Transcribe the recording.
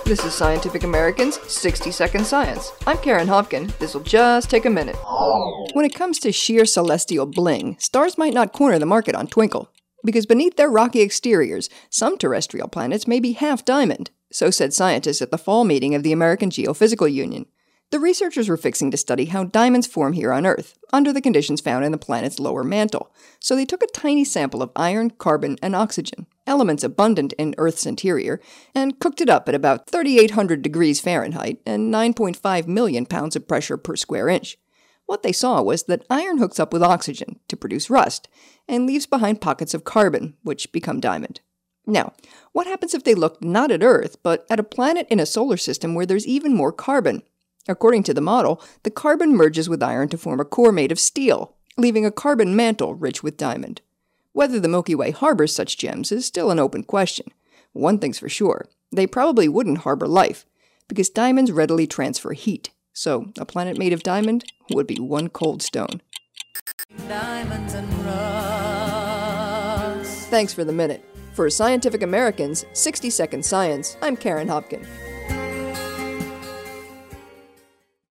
This is Scientific American's 60-Second Science. I'm Karen Hopkin. This'll just take a minute. When it comes to sheer celestial bling, stars might not corner the market on twinkle. Because beneath their rocky exteriors, some terrestrial planets may be half diamond. So said scientists at the fall meeting of the American Geophysical Union. The researchers were fixing to study how diamonds form here on Earth, under the conditions found in the planet's lower mantle. So they took a tiny sample of iron, carbon, and oxygen, elements abundant in Earth's interior, and cooked it up at about 3,800 degrees Fahrenheit and 9.5 million pounds of pressure per square inch. What they saw was that iron hooks up with oxygen to produce rust, and leaves behind pockets of carbon, which become diamond. Now, what happens if they look not at Earth, but at a planet in a solar system where there's even more carbon? According to the model, the carbon merges with iron to form a core made of steel, leaving a carbon mantle rich with diamond. Whether the Milky Way harbors such gems is still an open question. One thing's for sure, they probably wouldn't harbor life, because diamonds readily transfer heat, so a planet made of diamond would be one cold stone. Diamonds and rust. Thanks for the minute. For Scientific American's 60-Second Science, I'm Karen Hopkin.